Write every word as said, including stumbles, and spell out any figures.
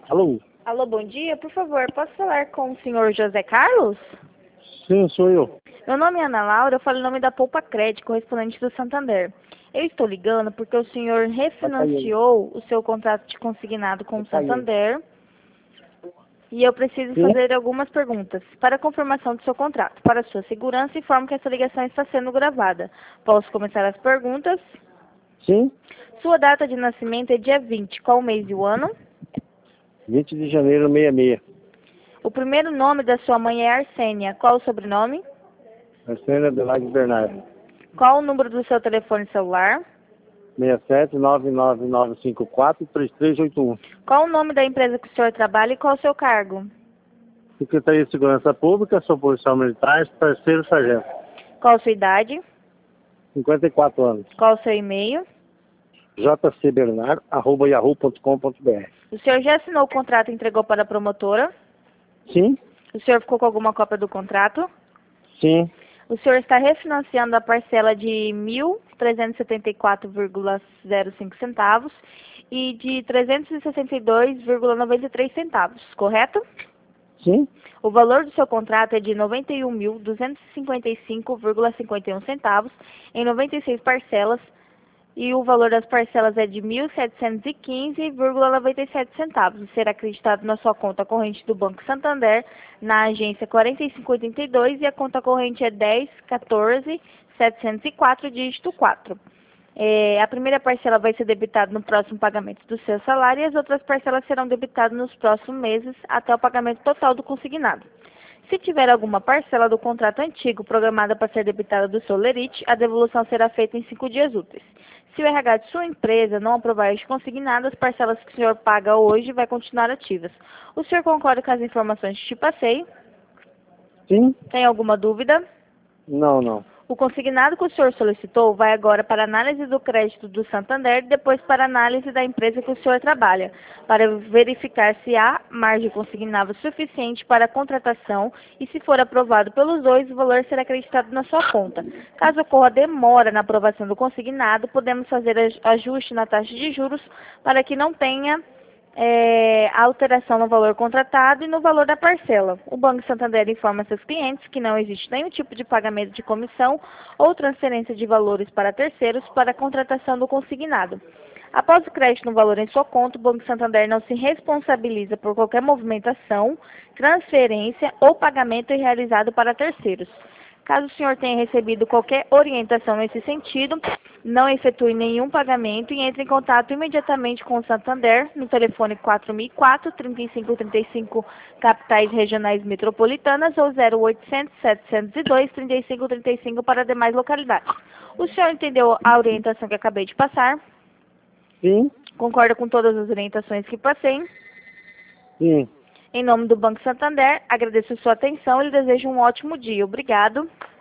Alô? Alô, bom dia. Por favor, posso falar com o senhor José Carlos? Sim, sou eu. Meu nome é Ana Laura, eu falo em nome da Poupa Crédito, correspondente do Santander. Eu estou ligando porque o senhor refinanciou o seu contrato de consignado com o Santander e eu preciso Sim? fazer algumas perguntas para a confirmação do seu contrato. Para sua segurança, informo que essa ligação está sendo gravada. Posso começar as perguntas? Sim? Sua data de nascimento é dia vinte. Qual o mês e o ano? vinte de janeiro, sessenta e seis. O primeiro nome da sua mãe é Arsênia. Qual o sobrenome? Arsênia Adelaide Bernardo. Qual o número do seu telefone celular? seis sete nove nove nove cinco quatro três três oito um. Qual o nome da empresa que o senhor trabalha e qual o seu cargo? Secretaria de Segurança Pública, sou policial militar, terceiro sargento. Qual a sua idade? cinquenta e quatro anos. Qual o seu e-mail? jcbernardo, arroba yahoo ponto com ponto br. O senhor já assinou o contrato e entregou para a promotora? Sim? O senhor ficou com alguma cópia do contrato? Sim. O senhor está refinanciando a parcela de mil trezentos e setenta e quatro vírgula zero cinco centavos e de trezentos e sessenta e dois vírgula noventa e três centavos, correto? Sim? O valor do seu contrato é de noventa e um mil duzentos e cinquenta e cinco vírgula cinquenta e um centavos em noventa e seis parcelas e o valor das parcelas é de mil setecentos e quinze vírgula noventa e sete centavos e será acreditado na sua conta corrente do Banco Santander na agência quarenta e cinco oitenta e dois e a conta corrente é dez quatorze setecentos e quatro, dígito quatro. É, a primeira parcela vai ser debitada no próximo pagamento do seu salário e as outras parcelas serão debitadas nos próximos meses até o pagamento total do consignado. Se tiver alguma parcela do contrato antigo programada para ser debitada do seu lerite, a devolução será feita em cinco dias úteis. Se o R H de sua empresa não aprovar este consignado, as parcelas que o senhor paga hoje vai continuar ativas. O senhor concorda com as informações que te passei? Sim? Tem alguma dúvida? Não, não. O consignado que o senhor solicitou vai agora para análise do crédito do Santander e depois para análise da empresa que o senhor trabalha, para verificar se há margem consignável suficiente para a contratação e, se for aprovado pelos dois, o valor será acreditado na sua conta. Caso ocorra demora na aprovação do consignado, podemos fazer ajuste na taxa de juros para que não tenha É, alteração no valor contratado e no valor da parcela. O Banco Santander informa seus clientes que não existe nenhum tipo de pagamento de comissão ou transferência de valores para terceiros para a contratação do consignado. Após o crédito no valor em sua conta, o Banco Santander não se responsabiliza por qualquer movimentação, transferência ou pagamento realizado para terceiros. Caso o senhor tenha recebido qualquer orientação nesse sentido, não efetue nenhum pagamento e entre em contato imediatamente com o Santander no telefone quatro mil e quatro, trinta e cinco trinta e cinco, capitais regionais metropolitanas ou zero oitocentos, setecentos e dois, trinta e cinco trinta e cinco para demais localidades. O senhor entendeu a orientação que acabei de passar? Sim? Concorda com todas as orientações que passei? Sim. Em nome do Banco Santander, agradeço sua atenção e lhe desejo um ótimo dia. Obrigado.